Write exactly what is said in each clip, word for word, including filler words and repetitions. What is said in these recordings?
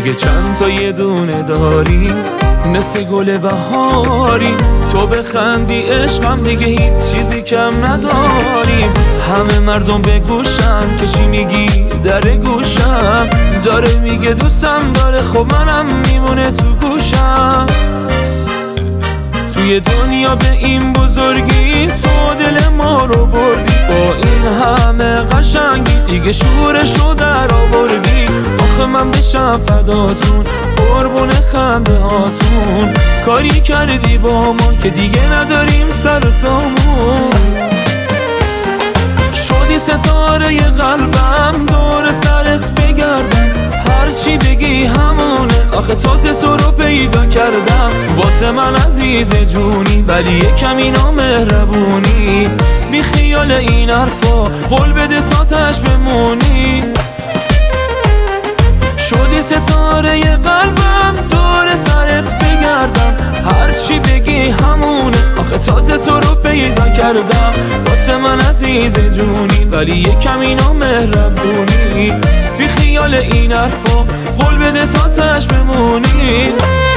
اگه چند تا یه دونه داری مثل گل بهاری، تو بخندی عشقم دیگه هیچ چیزی کم نداریم. همه مردم بگوشن که چی میگی در گوشم، داره میگه دوستم داره، خب منم میمونه تو گوشم. توی دنیا به این بزرگی تو دل ما رو بردی، با این همه قشنگی دیگه شورشو در آوردی. آخه من بشم فداتون قربون خنده هاتون، کاری کردی با ما که دیگه نداریم سر و سامون. شدی ستاره ی قلبم دور سرت بگردم، هرچی بگی همونه، آخه تازه تو رو پیدا کردم. واسه من عزیز جونی ولی یکم اینا مهربونی، بی خیال این حرفا قول بده تا تش بمونی. شدی ستاره ی قلبم دور سرت بگردم، هرچی بگی همونه، آخه تازه تو رو پیدا کردم. واسه من عزیز جونی ولی یکم اینا مهربونی، بی خیال این حرفا قول بده تا تش بمونی.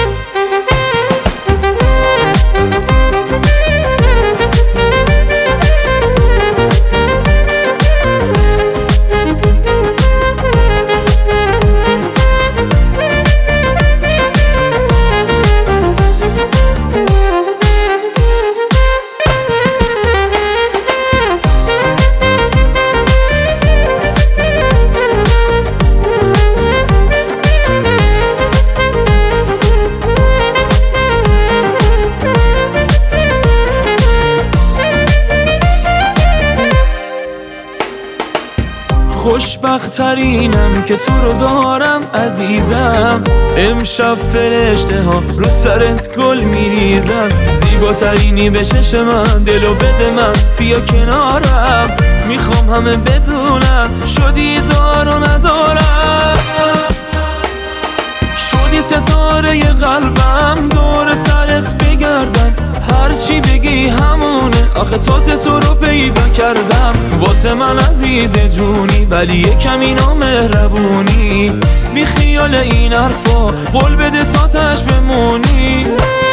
خوشبخت ترینم که تو رو دارم عزیزم، امشب فرشته ها رو سرت گل میریزن. زیباترینی به چشم من، دلو بده من بیا کنارم، میخوام همه بدونن شدی دار و ندارم. شدی ستاره ی قلبم دور سرت بگردم، هرچی بگی همونه، آخه تازه تو رو پیدا کردم. واسه من عزیز جونی ولی یکم اینا مهربونی، بی خیال این حرفا قول بده تا تش بمونی.